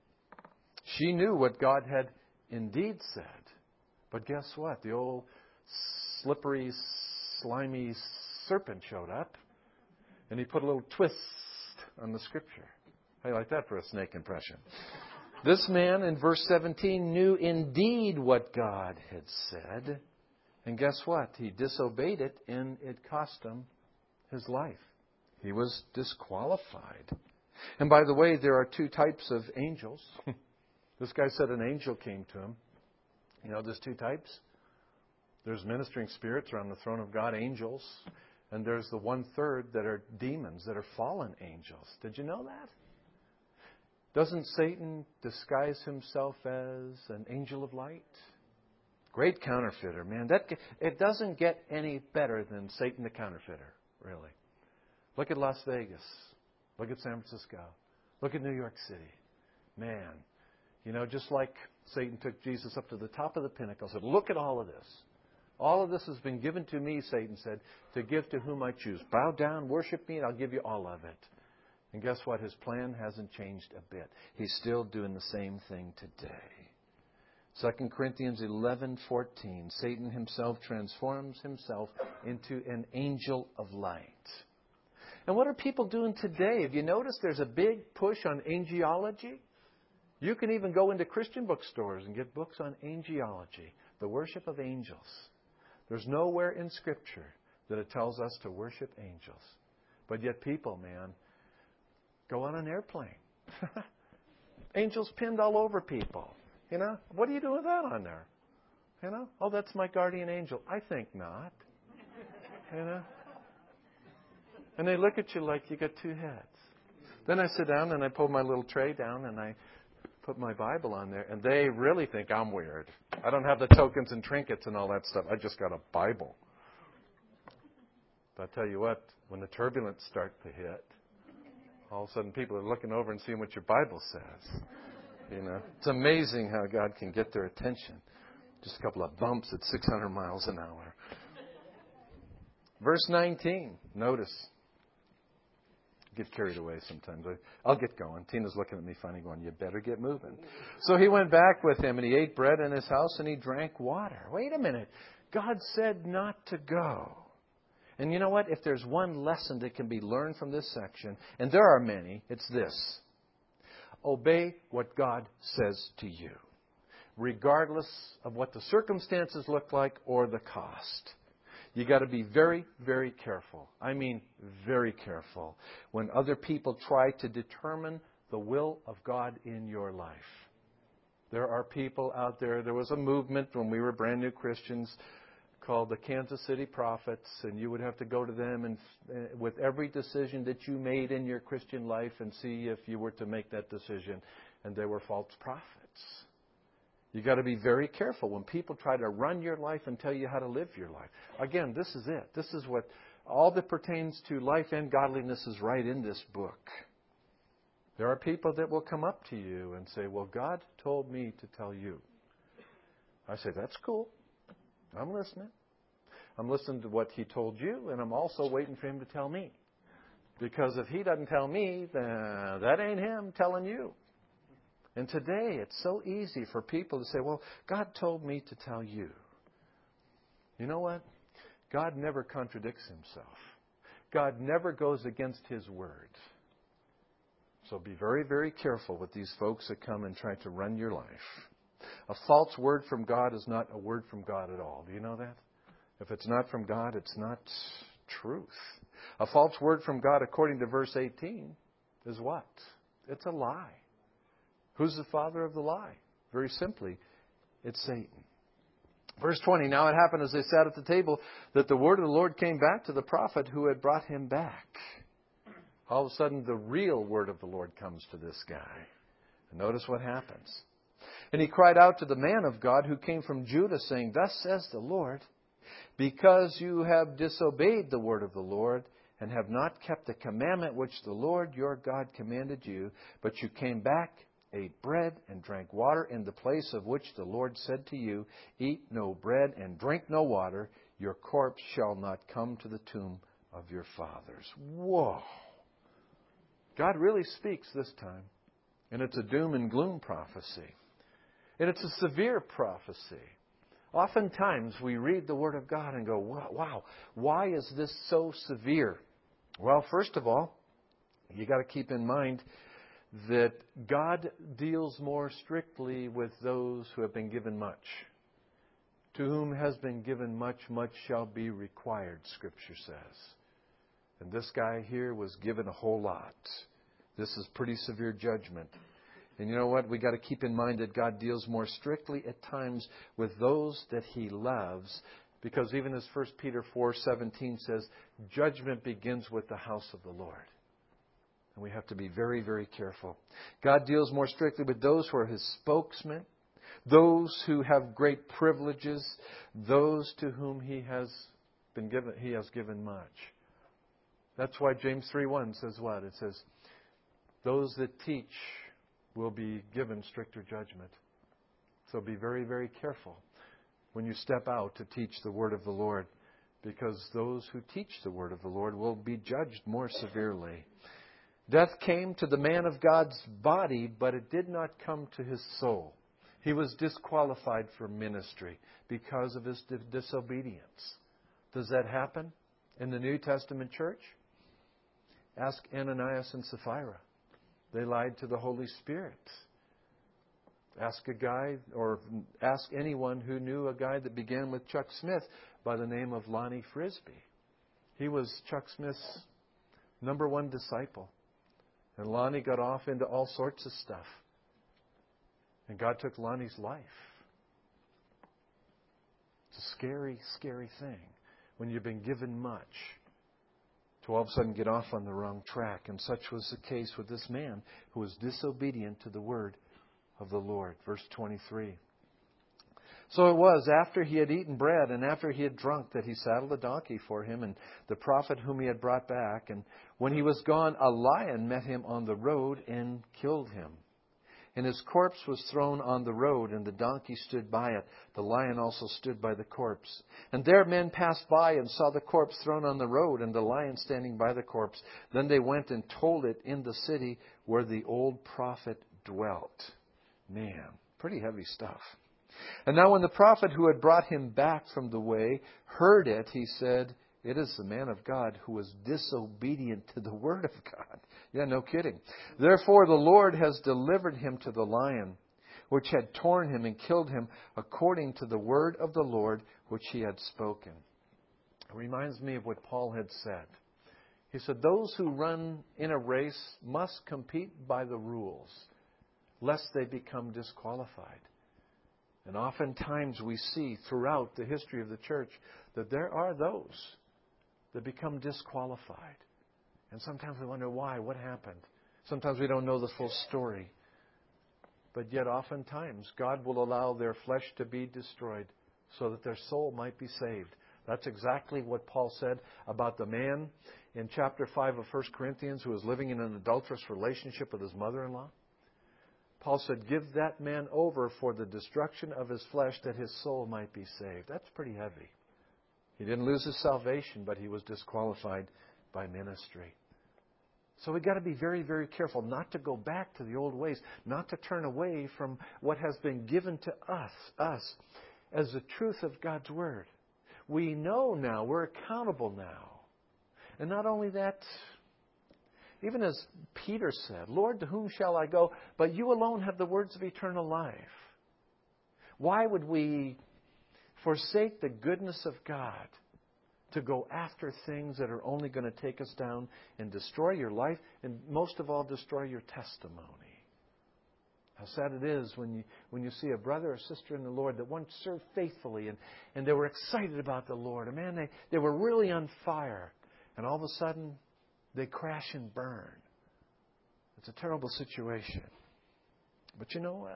She knew what God had indeed said. But guess what? The old slippery, slimy serpent showed up. And he put a little twist on the Scripture. How do you like that for a snake impression? This man in verse seventeen knew indeed what God had said. And guess what? He disobeyed it and it cost him his life. He was disqualified. And by the way, there are two types of angels. This guy said an angel came to him. You know, there's two types. There's ministering spirits around the throne of God, angels. And there's the one-third that are demons, that are fallen angels. Did you know that? Doesn't Satan disguise himself as an angel of light? Great counterfeiter, man. That it doesn't get any better than Satan the counterfeiter, really. Look at Las Vegas. Look at San Francisco. Look at New York City. Man, you know, just like Satan took Jesus up to the top of the pinnacle, said, look at all of this. All of this has been given to me, Satan said, to give to whom I choose. Bow down, worship me, and I'll give you all of it. And guess what? His plan hasn't changed a bit. He's still doing the same thing today. Second Corinthians eleven fourteen. Satan himself transforms himself into an angel of light. And what are people doing today? Have you noticed there's a big push on angelology? You can even go into Christian bookstores and get books on angelology, the worship of angels. There's nowhere in Scripture that it tells us to worship angels. But yet people, man, go on an airplane. Angels pinned all over people. You know, what do you do with that on there? You know, oh, that's my guardian angel. I think not. You know? And they look at you like you got two heads. Then I sit down and I pull my little tray down and I put my Bible on there. And they really think I'm weird. I don't have the tokens and trinkets and all that stuff. I just got a Bible. But I tell you what, when the turbulence start to hit, all of a sudden people are looking over and seeing what your Bible says. You know, it's amazing how God can get their attention. Just a couple of bumps at six hundred miles an hour. Verse nineteen, notice. Get carried away sometimes. I'll get going. Tina's looking at me funny going, you better get moving. So he went back with him and he ate bread in his house and he drank water. Wait a minute. God said not to go. And you know what? If there's one lesson that can be learned from this section, and there are many, it's this. Obey what God says to you, regardless of what the circumstances look like or the cost. You got to be very, very careful. I mean, very careful when other people try to determine the will of God in your life. There are people out there. There was a movement when we were brand new Christians called the Kansas City Prophets, and you would have to go to them and uh, with every decision that you made in your Christian life and see if you were to make that decision. And they were false prophets. You got to be very careful when people try to run your life and tell you how to live your life. Again, this is it. This is what all that pertains to life and godliness is right in this book. There are people that will come up to you and say, well, God told me to tell you. I say, that's cool. I'm listening. I'm listening to what He told you, and I'm also waiting for Him to tell me. Because if He doesn't tell me, then that ain't Him telling you. And today, it's so easy for people to say, well, God told me to tell you. You know what? God never contradicts Himself. God never goes against His word. So be very, very careful with these folks that come and try to run your life. A false word from God is not a word from God at all. Do you know that? If it's not from God, it's not truth. A false word from God, according to verse eighteen, is what? It's a lie. Who's the father of the lie? Very simply, it's Satan. Verse twenty, now it happened as they sat at the table that the word of the Lord came back to the prophet who had brought him back. All of a sudden, the real word of the Lord comes to this guy. And notice what happens. And he cried out to the man of God who came from Judah, saying, thus says the Lord, because you have disobeyed the word of the Lord, and have not kept the commandment which the Lord your God commanded you, but you came back, ate bread, and drank water in the place of which the Lord said to you, eat no bread and drink no water, your corpse shall not come to the tomb of your fathers. Whoa! God really speaks this time. And it's a doom and gloom prophecy. And it's a severe prophecy. Oftentimes we read the Word of God and go, wow, why is this so severe? Well, first of all, you got to keep in mind that God deals more strictly with those who have been given much. To whom has been given much, much shall be required, Scripture says. And this guy here was given a whole lot. This is pretty severe judgment. And you know what? We got to keep in mind that God deals more strictly at times with those that He loves, because even as First Peter four seventeen says, judgment begins with the house of the Lord. And we have to be very, very careful. God deals more strictly with those who are His spokesmen, those who have great privileges, those to whom He has been given, He has given much. That's why James three one says what? It says, those that teach will be given stricter judgment. So be very, very careful when you step out to teach the Word of the Lord, because those who teach the Word of the Lord will be judged more severely. Death came to the man of God's body, but it did not come to his soul. He was disqualified for ministry because of his disobedience. Does that happen in the New Testament church? Ask Ananias and Sapphira. They lied to the Holy Spirit. Ask a guy, or ask anyone who knew a guy that began with Chuck Smith by the name of Lonnie Frisbee. He was Chuck Smith's number one disciple. And Lonnie got off into all sorts of stuff. And God took Lonnie's life. It's a scary, scary thing when you've been given much to all of a sudden get off on the wrong track. And such was the case with this man who was disobedient to the word of the Lord. Verse twenty-three. So it was after he had eaten bread and after he had drunk that he saddled a donkey for him and the prophet whom he had brought back. And when he was gone, a lion met him on the road and killed him. And his corpse was thrown on the road, and the donkey stood by it. The lion also stood by the corpse. And there men passed by and saw the corpse thrown on the road, and the lion standing by the corpse. Then they went and told it in the city where the old prophet dwelt. Man, pretty heavy stuff. And now when the prophet who had brought him back from the way heard it, he said, it is the man of God who was disobedient to the word of God. Yeah, no kidding. Therefore the Lord has delivered him to the lion, which had torn him and killed him according to the word of the Lord which he had spoken. It reminds me of what Paul had said. He said, those who run in a race must compete by the rules, lest they become disqualified. And oftentimes we see throughout the history of the church that there are those that become disqualified. And sometimes we wonder why, what happened. Sometimes we don't know the full story. But yet oftentimes God will allow their flesh to be destroyed so that their soul might be saved. That's exactly what Paul said about the man in chapter five of First Corinthians who was living in an adulterous relationship with his mother-in-law. Paul said, give that man over for the destruction of his flesh that his soul might be saved. That's pretty heavy. He didn't lose his salvation, but he was disqualified by ministry. So we've got to be very, very careful not to go back to the old ways, not to turn away from what has been given to us, us, as the truth of God's Word. We know now, we're accountable now. And not only that, even as Peter said, Lord, to whom shall I go? But you alone have the words of eternal life. Why would we forsake the goodness of God to go after things that are only going to take us down and destroy your life and most of all destroy your testimony? How sad it is when you when you see a brother or sister in the Lord that once served faithfully and, and they were excited about the Lord. And man, they, they were really on fire. And all of a sudden, they crash and burn. It's a terrible situation. But you know what?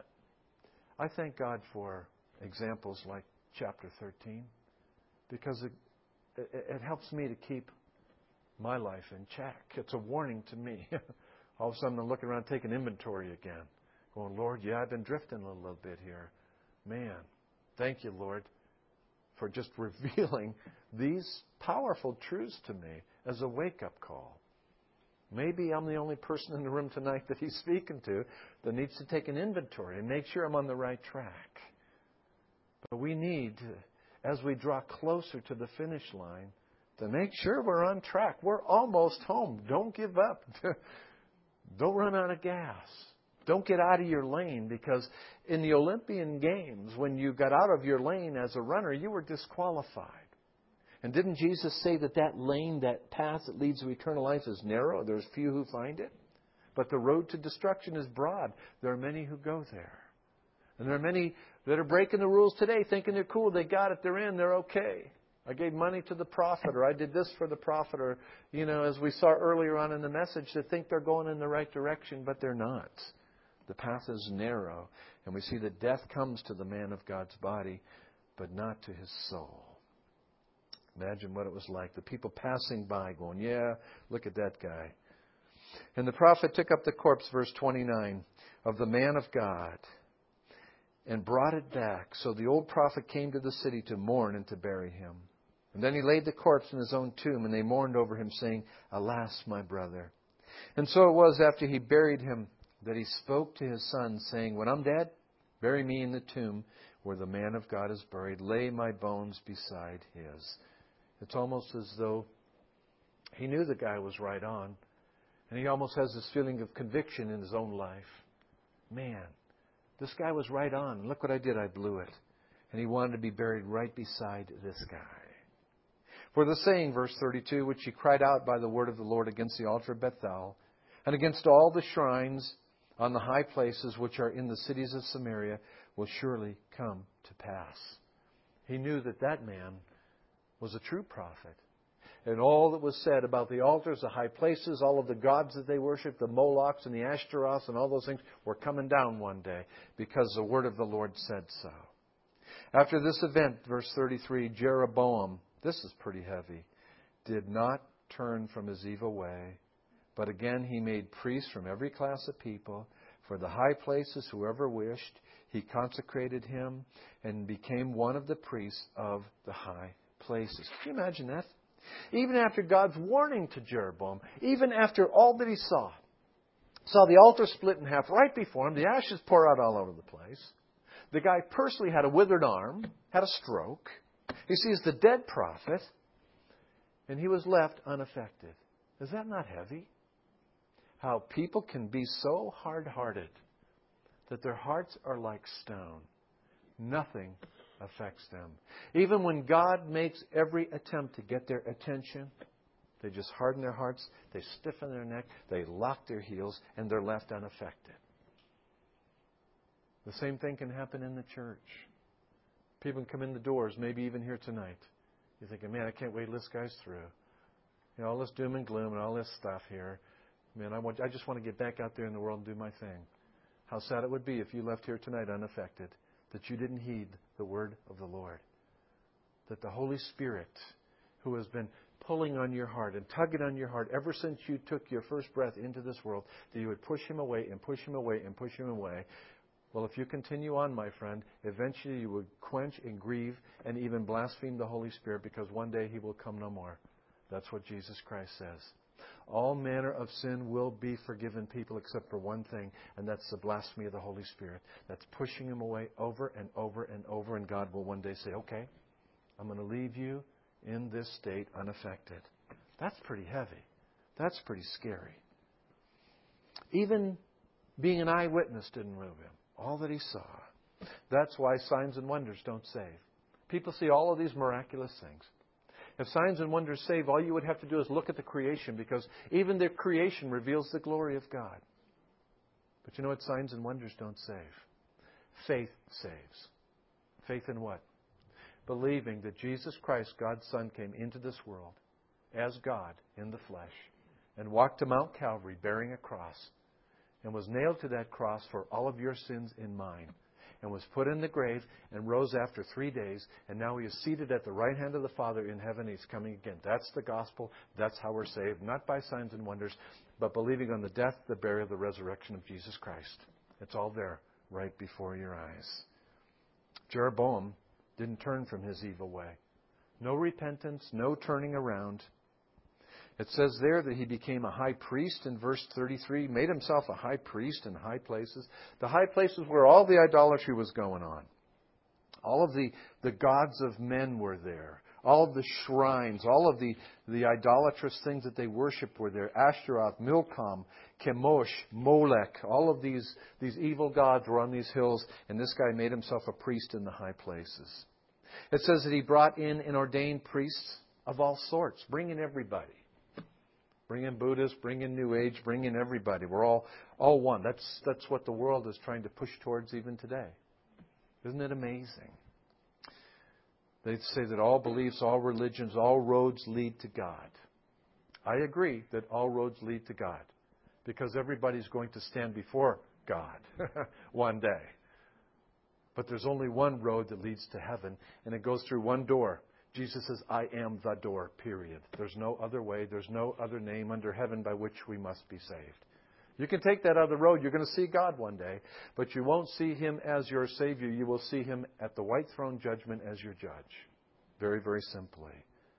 I thank God for examples like chapter thirteen, because it, it, it helps me to keep my life in check. It's a warning to me. All of a sudden I'm looking around taking inventory again. Going, Lord, yeah, I've been drifting a little bit here. Man, thank you, Lord, for just revealing these powerful truths to me as a wake-up call. Maybe I'm the only person in the room tonight that He's speaking to that needs to take an inventory and make sure I'm on the right track. But we need, to, as we draw closer to the finish line, to make sure we're on track. We're almost home. Don't give up. Don't run out of gas. Don't get out of your lane, because in the Olympian Games, when you got out of your lane as a runner, you were disqualified. And didn't Jesus say that that lane, that path that leads to eternal life is narrow? There's few who find it. But the road to destruction is broad. There are many who go there. And there are many that are breaking the rules today, thinking they're cool, they got it, they're in, they're okay. I gave money to the prophet, or I did this for the prophet, or, you know, as we saw earlier on in the message, they think they're going in the right direction, but they're not. The path is narrow, and we see that death comes to the man of God's body, but not to his soul. Imagine what it was like. The people passing by going, yeah, look at that guy. And the prophet took up the corpse, verse twenty-nine, of the man of God and brought it back. So the old prophet came to the city to mourn and to bury him. And then he laid the corpse in his own tomb, and they mourned over him, saying, alas, my brother. And so it was after he buried him that he spoke to his son, saying, when I'm dead, bury me in the tomb where the man of God is buried. Lay my bones beside his. It's almost as though he knew the guy was right on. And he almost has this feeling of conviction in his own life. Man, this guy was right on. Look what I did. I blew it. And he wanted to be buried right beside this guy. For the saying, verse thirty-two, which he cried out by the word of the Lord against the altar of Bethel, and against all the shrines on the high places which are in the cities of Samaria, will surely come to pass. He knew that that man was a true prophet. And all that was said about the altars, the high places, all of the gods that they worshiped, the Molochs and the Ashtaroths and all those things were coming down one day because the word of the Lord said so. After this event, verse thirty-three, Jeroboam, this is pretty heavy, did not turn from his evil way, but again he made priests from every class of people. For the high places, whoever wished, he consecrated him and became one of the priests of the high places. Can you imagine that? Even after God's warning to Jeroboam, even after all that he saw, saw the altar split in half right before him, the ashes pour out all over the place. The guy personally had a withered arm, had a stroke. He sees the dead prophet, and he was left unaffected. Is that not heavy? How people can be so hard-hearted that their hearts are like stone. Nothing affects them. Even when God makes every attempt to get their attention, they just harden their hearts, they stiffen their neck, they lock their heels, and they're left unaffected. The same thing can happen in the church. People can come in the doors, maybe even here tonight. You're thinking, man, I can't wait till this guy's through. You know, all this doom and gloom and all this stuff here. Man, I, want, I just want to get back out there in the world and do my thing. How sad it would be if you left here tonight unaffected, that you didn't heed the word of the Lord. That the Holy Spirit, who has been pulling on your heart and tugging on your heart ever since you took your first breath into this world, that you would push him away and push him away and push him away. Well, if you continue on, my friend, eventually you would quench and grieve and even blaspheme the Holy Spirit, because one day he will come no more. That's what Jesus Christ says. All manner of sin will be forgiven people except for one thing, and that's the blasphemy of the Holy Spirit. That's pushing him away over and over and over, and God will one day say, okay, I'm going to leave you in this state unaffected. That's pretty heavy. That's pretty scary. Even being an eyewitness didn't move him. All that he saw. That's why signs and wonders don't save. People see all of these miraculous things. If signs and wonders save, all you would have to do is look at the creation, because even the creation reveals the glory of God. But you know what? Signs and wonders don't save. Faith saves. Faith in what? Believing that Jesus Christ, God's Son, came into this world as God in the flesh and walked to Mount Calvary bearing a cross and was nailed to that cross for all of your sins and mine, and was put in the grave and rose after three days, and now He is seated at the right hand of the Father in heaven. He's coming again. That's the gospel. That's how we're saved, not by signs and wonders, but believing on the death, the burial, the resurrection of Jesus Christ. It's all there right before your eyes. Jeroboam didn't turn from his evil way. No repentance, no turning around. It says there that he became a high priest in verse thirty-three. He made himself a high priest in high places. The high places where all the idolatry was going on. All of the, the gods of men were there. All of the shrines, all of the, the idolatrous things that they worshipped were there. Ashtaroth, Milcom, Chemosh, Molech. All of these, these evil gods were on these hills. And this guy made himself a priest in the high places. It says that he brought in and ordained priests of all sorts. Bring in everybody. Bring in Buddhists, bring in New Age, bring in everybody. We're all all one. That's that's what the world is trying to push towards even today. Isn't it amazing? They say that all beliefs, all religions, all roads lead to God. I agree that all roads lead to God because everybody's going to stand before God one day. But there's only one road that leads to heaven, and it goes through one door. Jesus says, I am the door, period. There's no other way. There's no other name under heaven by which we must be saved. You can take that other road. You're going to see God one day, but you won't see Him as your Savior. You will see Him at the white throne judgment as your judge. Very, very simply.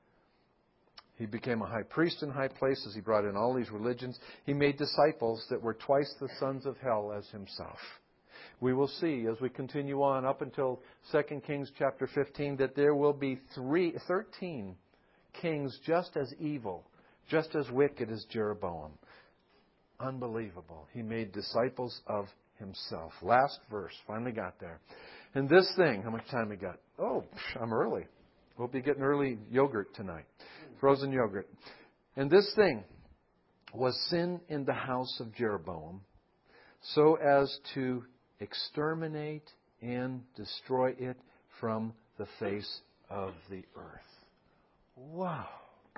He became a high priest in high places. He brought in all these religions. He made disciples that were twice the sons of hell as himself. We will see as we continue on up until Second Kings chapter fifteen that there will be three, thirteen kings just as evil, just as wicked as Jeroboam. Unbelievable. He made disciples of himself. Last verse. Finally got there. And this thing, how much time we got? Oh, I'm early. We'll be getting early yogurt tonight. Frozen yogurt. And this thing was sin in the house of Jeroboam, so as to exterminate and destroy it from the face of the earth. Wow.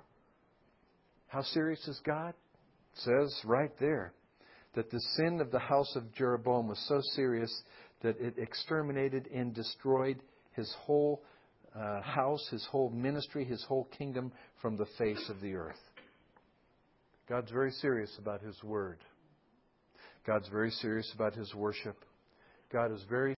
How serious is God? It says right there that the sin of the house of Jeroboam was so serious that it exterminated and destroyed his whole uh, house, his whole ministry, his whole kingdom from the face of the earth. God's very serious about His Word. God's very serious about His worship. God is very